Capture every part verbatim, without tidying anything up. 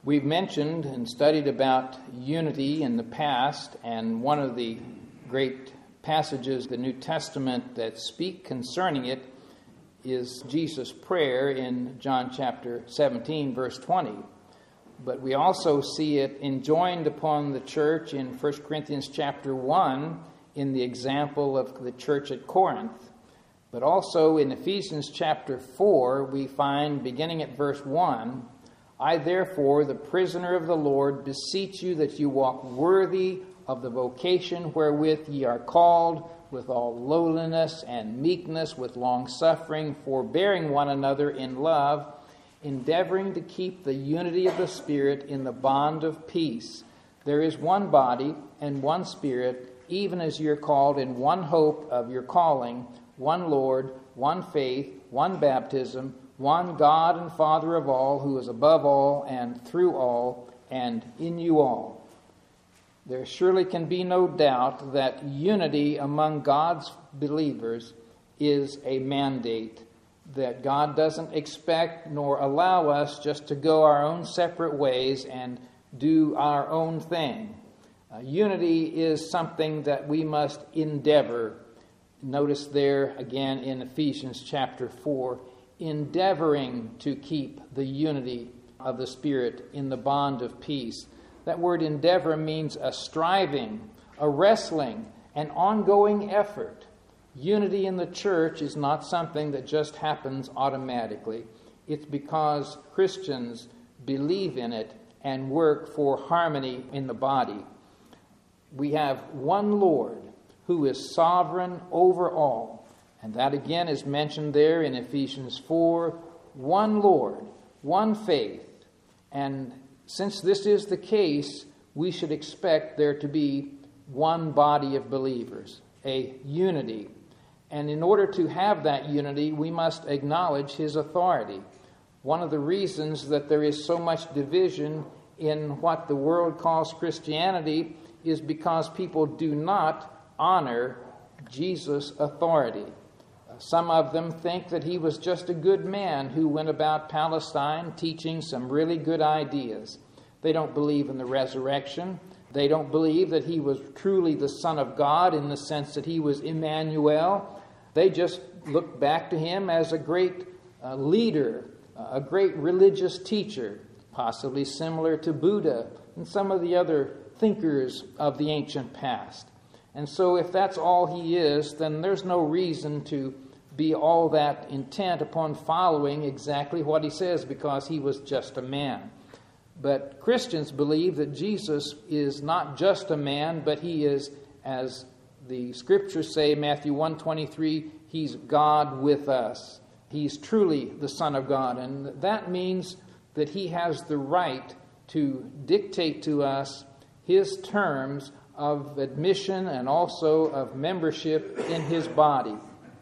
We've mentioned and studied about unity in the past, and one of the great passages of the New Testament that speak concerning it is Jesus' prayer in John chapter seventeen, verse twenty. But we also see it enjoined upon the church in First Corinthians chapter one in the example of the church at Corinth. But also in Ephesians chapter four, we find, beginning at verse one, I therefore, the prisoner of the Lord, beseech you that you walk worthy of the vocation wherewith ye are called, with all lowliness and meekness, with long-suffering, forbearing one another in love, endeavoring to keep the unity of the Spirit in the bond of peace. There is one body and one Spirit, even as ye are called in one hope of your calling, one Lord, one faith, one baptism, one God and Father of all, who is above all and through all and in you all. There surely can be no doubt that unity among God's believers is a mandate, that God doesn't expect nor allow us just to go our own separate ways and do our own thing. Uh, unity is something that we must endeavor. Notice there again in Ephesians chapter four, endeavoring to keep the unity of the Spirit in the bond of peace. That word endeavor means a striving, a wrestling, an ongoing effort. Unity in the church is not something that just happens automatically. It's because Christians believe in it and work for harmony in the body. We have one Lord who is sovereign over all. And that again is mentioned there in Ephesians four, one Lord, one faith. And since this is the case, we should expect there to be one body of believers, a unity. And in order to have that unity, we must acknowledge his authority. One of the reasons that there is so much division in what the world calls Christianity is because people do not honor Jesus' authority. Some of them think that he was just a good man who went about Palestine teaching some really good ideas. They don't believe in the resurrection. They don't believe that he was truly the Son of God in the sense that he was Emmanuel. They just look back to him as a great uh, leader, a great religious teacher, possibly similar to Buddha and some of the other thinkers of the ancient past. And so if that's all he is, then there's no reason to be all that intent upon following exactly what he says, because he was just a man. But Christians believe that Jesus is not just a man, but he is, as the scriptures say, Matthew one twenty-three, he's God with us. He's truly the Son of God. And that means that he has the right to dictate to us his terms of admission and also of membership in his body.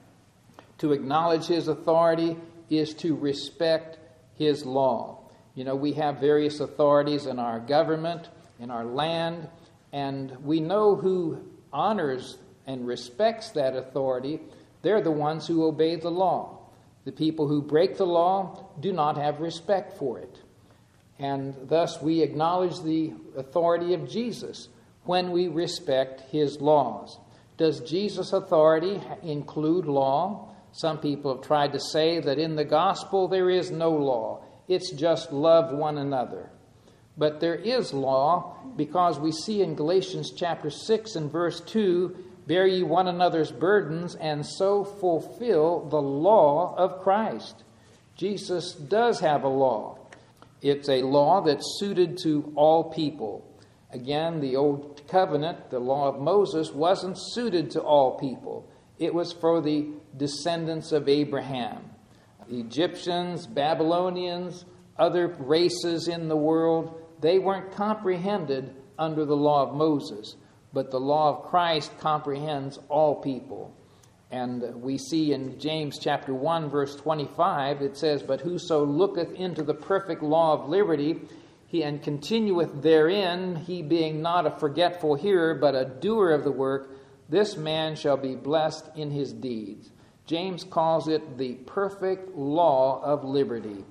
To acknowledge his authority is to respect his law. You know, we have various authorities in our government, in our land, and we know who honors and respects that authority. They're the ones who obey the law. The people who break the law do not have respect for it. And thus we acknowledge the authority of Jesus when we respect his laws. Does Jesus' authority include law? Some people have tried to say that in the gospel there is no law. It's just love one another. But there is law, because we see in Galatians chapter six and verse two, bear ye one another's burdens and so fulfill the law of Christ. Jesus does have a law. It's a law that's suited to all people. Again, the old covenant, the law of Moses, wasn't suited to all people. It was for the descendants of Abraham. Egyptians, Babylonians, other races in the world, they weren't comprehended under the law of Moses. But the law of Christ comprehends all people. And we see in James chapter one, verse twenty-five, it says, but whoso looketh into the perfect law of liberty, he and continueth therein, he being not a forgetful hearer, but a doer of the work, this man shall be blessed in his deeds. James calls it the perfect law of liberty.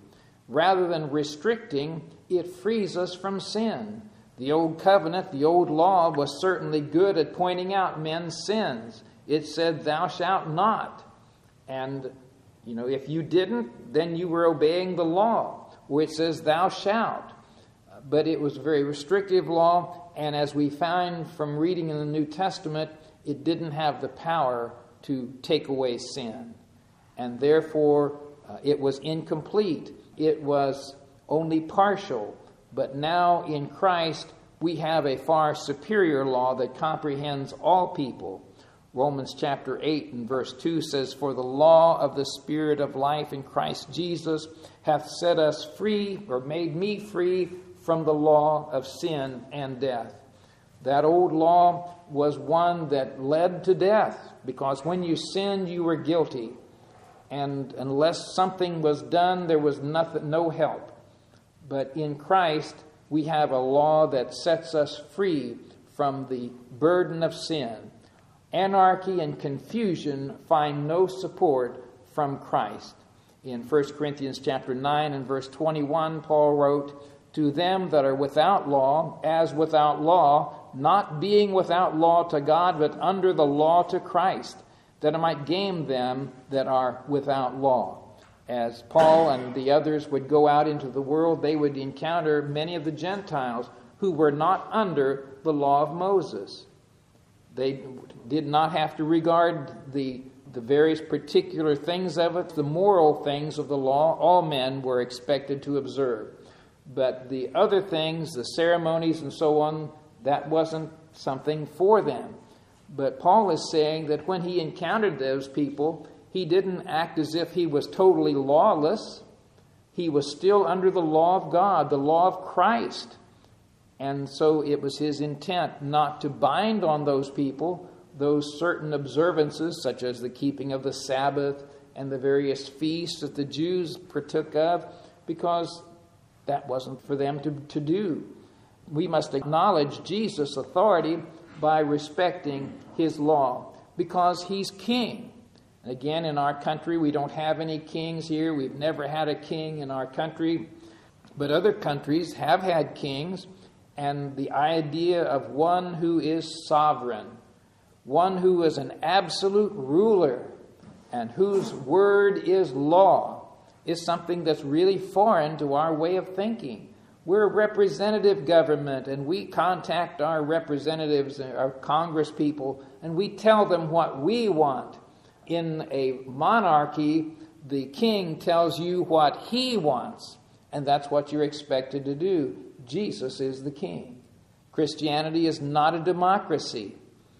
Rather than restricting, it frees us from sin. The old covenant, the old law, was certainly good at pointing out men's sins. It said, thou shalt not. And, you know, if you didn't, then you were obeying the law, where it says, thou shalt. But it was a very restrictive law, and as we find from reading in the New Testament, it didn't have the power to take away sin. And therefore, uh, it was incomplete. It was only partial. But now in Christ, we have a far superior law that comprehends all people. Romans chapter eight and verse two says, for the law of the Spirit of life in Christ Jesus hath set us free, or made me free, from the law of sin and death. That old law was one that led to death, because when you sinned, you were guilty. And unless something was done, there was nothing, no help. But in Christ, we have a law that sets us free from the burden of sin. Anarchy and confusion find no support from Christ. In First Corinthians chapter nine and verse twenty-one, Paul wrote, to them that are without law, as without law, not being without law to God, but under the law to Christ, that I might gain them that are without law. As Paul and the others would go out into the world, they would encounter many of the Gentiles who were not under the law of Moses. They did not have to regard the, the various particular things of it, the moral things of the law. All men were expected to observe. But the other things, the ceremonies and so on, that wasn't something for them. But Paul is saying that when he encountered those people, he didn't act as if he was totally lawless. He was still under the law of God, the law of Christ. And so it was his intent not to bind on those people those certain observances, such as the keeping of the Sabbath and the various feasts that the Jews partook of, because that wasn't for them to, to do. We must acknowledge Jesus' authority by respecting his law, because he's king. Again, in our country, we don't have any kings here. We've never had a king in our country. But other countries have had kings, and the idea of one who is sovereign, one who is an absolute ruler, and whose word is law, is something that's really foreign to our way of thinking. We're a representative government, and we contact our representatives, our Congress people, and we tell them what we want. In a monarchy, the king tells you what he wants, and that's what you're expected to do. Jesus is the king. Christianity is not a democracy.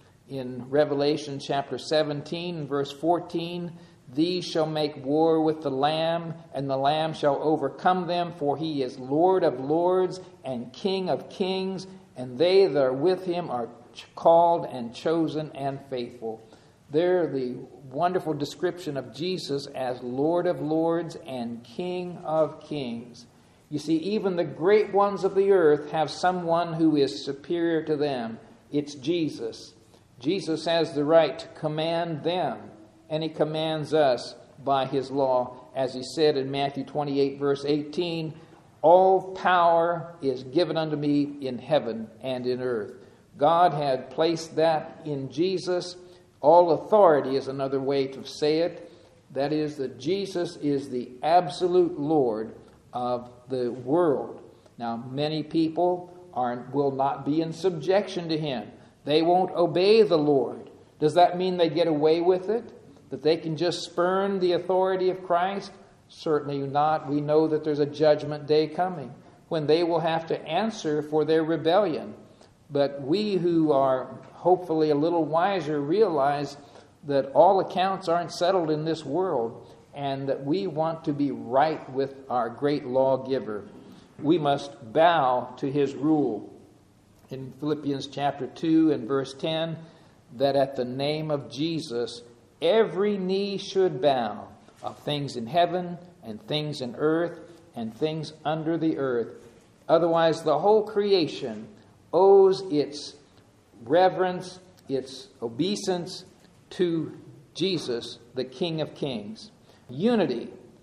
In Revelation chapter seventeen, verse fourteen, these shall make war with the Lamb, and the Lamb shall overcome them, for he is Lord of lords and King of kings, and they that are with him are called and chosen and faithful. There, the wonderful description of Jesus as Lord of lords and King of kings. You see, even the great ones of the earth have someone who is superior to them. It's Jesus. Jesus has the right to command them, and he commands us by his law. As he said in Matthew twenty-eight, verse eighteen, all power is given unto me in heaven and in earth. God had placed that in Jesus. All authority is another way to say it. That is, that Jesus is the absolute Lord of the world. Now, many people are, will not be in subjection to him. They won't obey the Lord. Does that mean they get away with it? That they can just spurn the authority of Christ? Certainly not. We know that there's a judgment day coming when they will have to answer for their rebellion. But we who are hopefully a little wiser realize that all accounts aren't settled in this world, and that we want to be right with our great lawgiver. We must bow to his rule. In Philippians chapter two and verse ten, that at the name of Jesus every knee should bow, of things in heaven and things in earth and things under the earth. Otherwise, the whole creation owes its reverence, its obeisance to Jesus, the King of Kings. Unity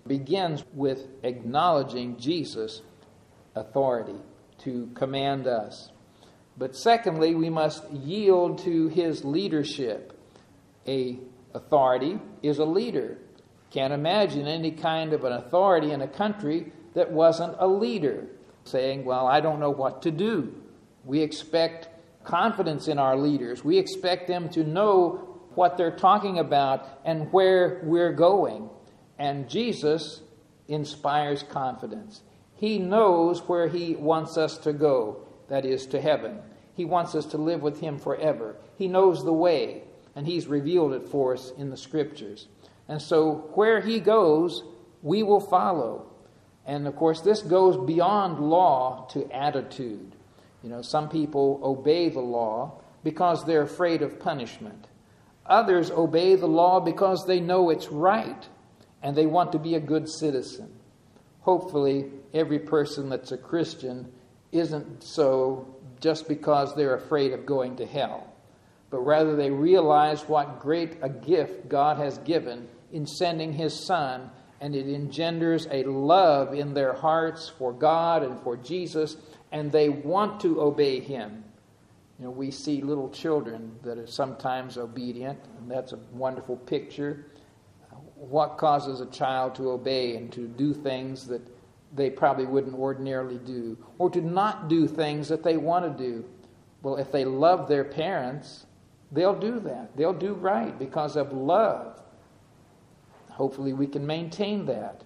begins with acknowledging Jesus' authority to command us. But secondly, we must yield to his leadership. A authority is a leader. Can't imagine any kind of an authority in a country that wasn't a leader, saying, well, I don't know what to do. We expect confidence in our leaders. We expect them to know what they're talking about and where we're going. And Jesus inspires confidence. He knows where he wants us to go, that is, to heaven. He wants us to live with him forever. He knows the way, and he's revealed it for us in the Scriptures. And so where he goes, we will follow. And of course, this goes beyond law to attitude. You know, some people obey the law because they're afraid of punishment. Others obey the law because they know it's right and they want to be a good citizen. Hopefully, every person that's a Christian isn't so just because they're afraid of going to hell, but rather they realize what great a gift God has given in sending his Son, and it engenders a love in their hearts for God and for Jesus, and they want to obey him. You know, we see little children that are sometimes obedient, and that's a wonderful picture. What causes a child to obey and to do things that they probably wouldn't ordinarily do, or to not do things that they want to do? Well, if they love their parents, they'll do that. They'll do right because of love. Hopefully we can maintain that.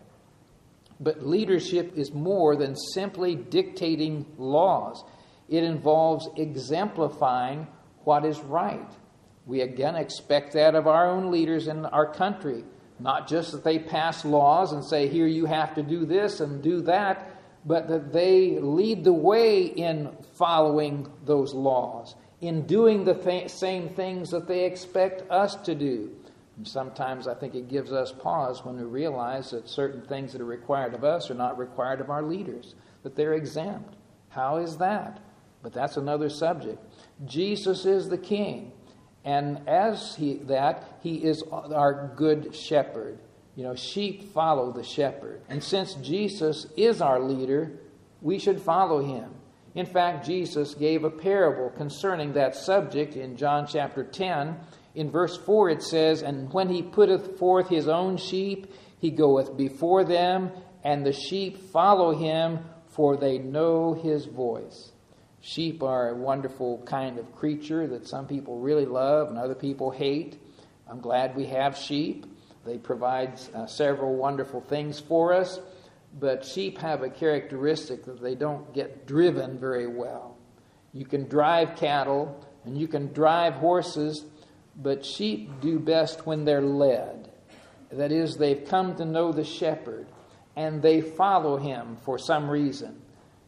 But leadership is more than simply dictating laws. It involves exemplifying what is right. We again expect that of our own leaders in our country. Not just that they pass laws and say, here you have to do this and do that, but that they lead the way in following those laws, in doing the th- same things that they expect us to do. And sometimes I think it gives us pause when we realize that certain things that are required of us are not required of our leaders, that they're exempt. How is that? But that's another subject. Jesus is the King. And as he that, he is our good shepherd. You know, sheep follow the shepherd. And since Jesus is our leader, we should follow him. In fact, Jesus gave a parable concerning that subject in John chapter ten. In verse four it says, and when he putteth forth his own sheep, he goeth before them, and the sheep follow him, for they know his voice. Sheep are a wonderful kind of creature that some people really love and other people hate. I'm glad we have sheep. They provide uh, several wonderful things for us. But sheep have a characteristic that they don't get driven very well. You can drive cattle and you can drive horses, but sheep do best when they're led. That is, they've come to know the shepherd and they follow him for some reason.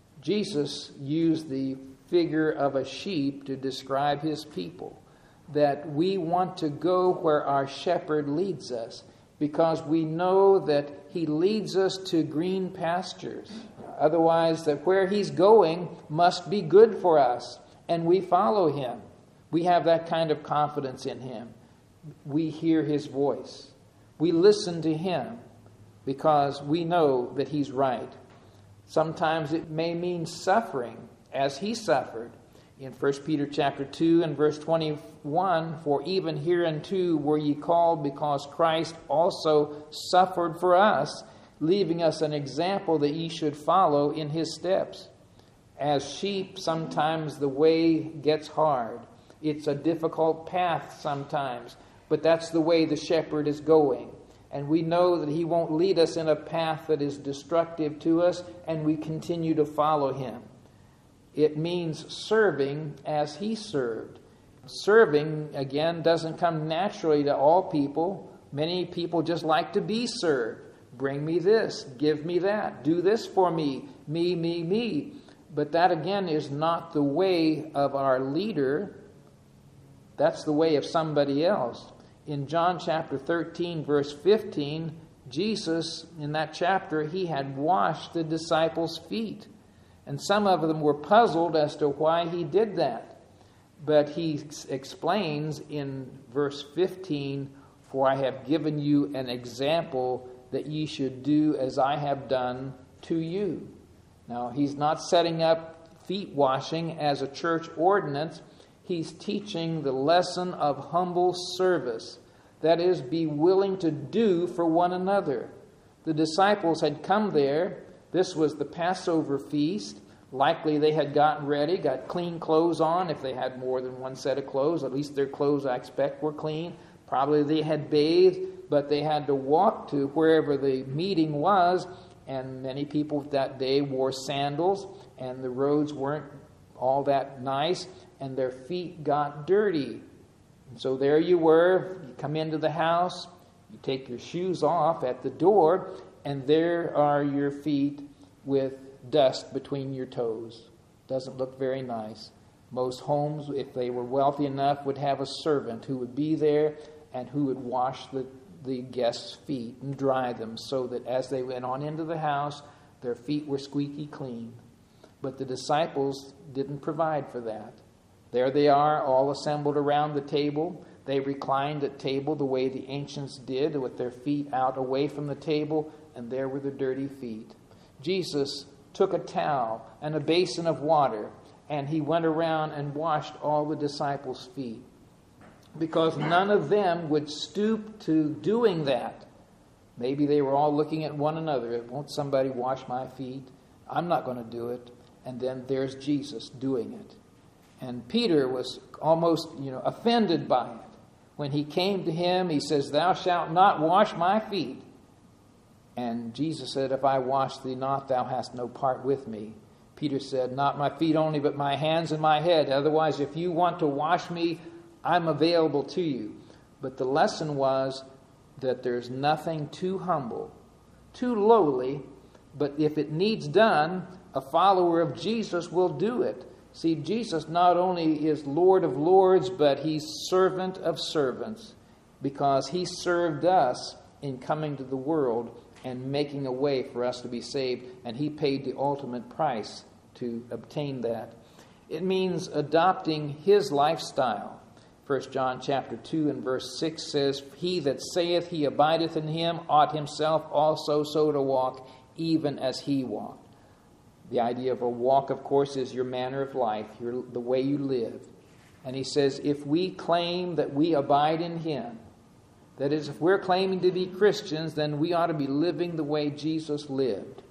Jesus used the figure of a sheep to describe his people, that we want to go where our shepherd leads us because we know that he leads us to green pastures. Otherwise, that where he's going must be good for us, and we follow him. We have that kind of confidence in him. We hear his voice. We listen to him because we know that he's right. Sometimes it may mean suffering, as he suffered. In First Peter chapter two and verse twenty-one, for even hereunto were ye called, because Christ also suffered for us, leaving us an example that ye should follow in his steps. As sheep, sometimes the way gets hard. It's a difficult path sometimes, but that's the way the shepherd is going. And we know that he won't lead us in a path that is destructive to us, and we continue to follow him. It means serving as he served. Serving, again, doesn't come naturally to all people. Many people just like to be served. Bring me this, give me that, do this for me, me, me, me. But that, again, is not the way of our leader. That's the way of somebody else. In John chapter thirteen, verse fifteen, Jesus, in that chapter, he had washed the disciples' feet. And some of them were puzzled as to why he did that. But he explains in verse fifteen, for I have given you an example that ye should do as I have done to you. Now, he's not setting up feet washing as a church ordinance. He's teaching the lesson of humble service. That is, be willing to do for one another. The disciples had come there. This was the Passover feast. Likely they had gotten ready, got clean clothes on. If they had more than one set of clothes, at least their clothes, I expect, were clean. Probably they had bathed, but they had to walk to wherever the meeting was. And many people that day wore sandals, and the roads weren't all that nice, and their feet got dirty. And so there you were. You come into the house, you take your shoes off at the door, and there are your feet with dust between your toes. Doesn't look very nice. Most homes, if they were wealthy enough, would have a servant who would be there and who would wash the, the guests' feet and dry them so that as they went on into the house, their feet were squeaky clean. But the disciples didn't provide for that. There they are, all assembled around the table. They reclined at table the way the ancients did, with their feet out away from the table, and there were the dirty feet. Jesus took a towel and a basin of water, and he went around and washed all the disciples' feet, because none of them would stoop to doing that. Maybe they were all looking at one another. Won't somebody wash my feet? I'm not going to do it. And then there's Jesus doing it. And Peter was almost, you know, offended by it. When he came to him, he says, "Thou shalt not wash my feet." And Jesus said, "If I wash thee not, thou hast no part with me." Peter said, "Not my feet only, but my hands and my head. Otherwise, if you want to wash me, I'm available to you." But the lesson was that there's nothing too humble, too lowly, but if it needs done, a follower of Jesus will do it. See, Jesus not only is Lord of lords, but he's servant of servants, because he served us in coming to the world and making a way for us to be saved, and he paid the ultimate price to obtain that. It means adopting his lifestyle. First John chapter two and verse six says, "He that saith he abideth in him ought himself also so to walk, even as he walked." The idea of a walk, of course, is your manner of life, your, the way you live. And he says, if we claim that we abide in him, that is, if we're claiming to be Christians, then we ought to be living the way Jesus lived.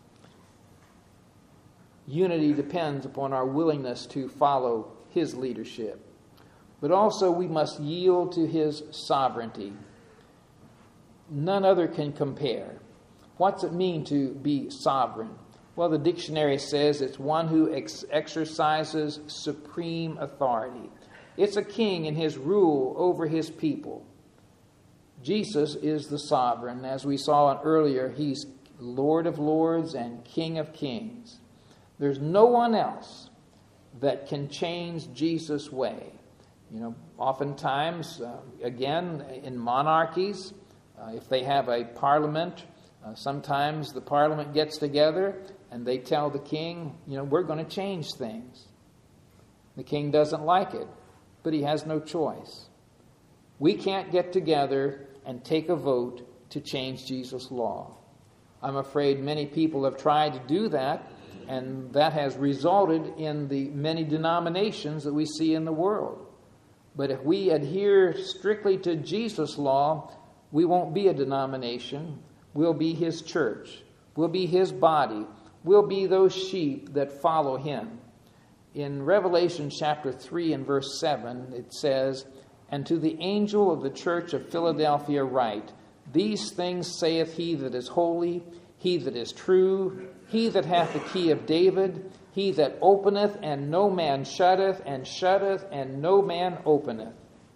Unity depends upon our willingness to follow his leadership. But also we must yield to his sovereignty. None other can compare. What's it mean to be sovereign? Well, the dictionary says it's one who ex- exercises supreme authority. It's a king in his rule over his people. Jesus is the sovereign. As we saw earlier, he's Lord of lords and King of kings. There's no one else that can change Jesus' way. You know, oftentimes, uh, again, in monarchies, uh, if they have a parliament, uh, sometimes the parliament gets together and they tell the king, you know, we're going to change things. The king doesn't like it, but he has no choice. We can't get together and take a vote to change Jesus' law. I'm afraid many people have tried to do that, and that has resulted in the many denominations that we see in the world. But if we adhere strictly to Jesus' law, we won't be a denomination. We'll be his church. We'll be his body. We'll be those sheep that follow him. In Revelation chapter three and verse seven, it says, "And to the angel of the church of Philadelphia write, These things saith he that is holy, he that is true, he that hath the key of David, he that openeth, and no man shutteth, and shutteth, and no man openeth."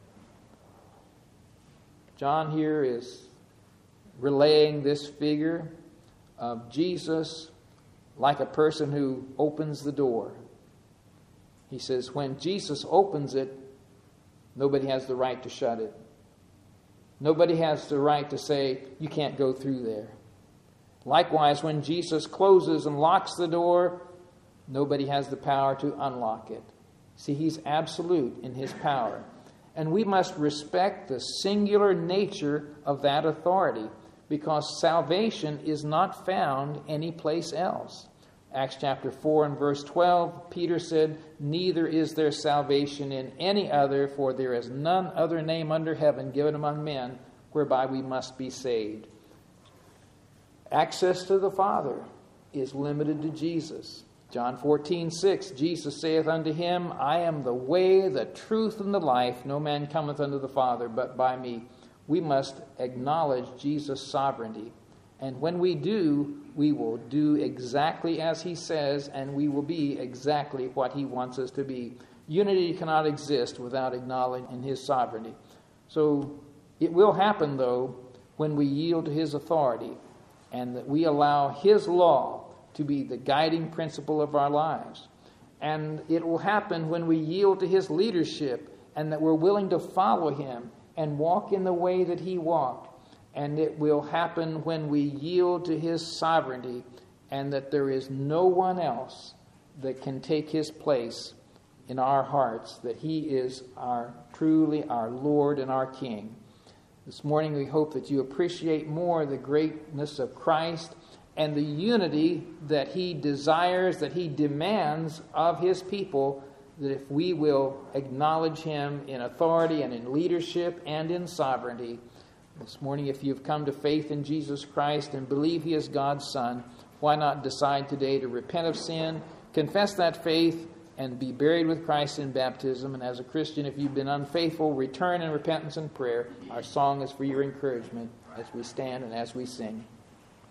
John here is relaying this figure of Jesus like a person who opens the door. He says, when Jesus opens it, nobody has the right to shut it. Nobody has the right to say, you can't go through there. Likewise, when Jesus closes and locks the door, nobody has the power to unlock it. See, he's absolute in his power. And we must respect the singular nature of that authority. because salvation is not found anyplace else. Acts chapter four and verse twelve, Peter said, "Neither is there salvation in any other, for there is none other name under heaven given among men whereby we must be saved." Access to the Father is limited to Jesus. John fourteen six, Jesus saith unto him, "I am the way, the truth, and the life. No man cometh unto the Father but by me." We must acknowledge Jesus' sovereignty. And when we do, we will do exactly as he says, and we will be exactly what he wants us to be. Unity cannot exist without acknowledging his sovereignty. So it will happen, though, when we yield to his authority and that we allow his law to be the guiding principle of our lives. And it will happen when we yield to his leadership and that we're willing to follow him and walk in the way that he walked. And it will happen when we yield to his sovereignty and that there is no one else that can take his place in our hearts, that he is our truly our Lord and our King. This morning we hope that you appreciate more the greatness of Christ and the unity that he desires, that he demands of his people, that if we will acknowledge him in authority and in leadership and in sovereignty. This morning, if you've come to faith in Jesus Christ and believe he is God's Son, why not decide today to repent of sin, confess that faith, and be buried with Christ in baptism? And as a Christian, if you've been unfaithful, return in repentance and prayer. Our song is for your encouragement as we stand and as we sing.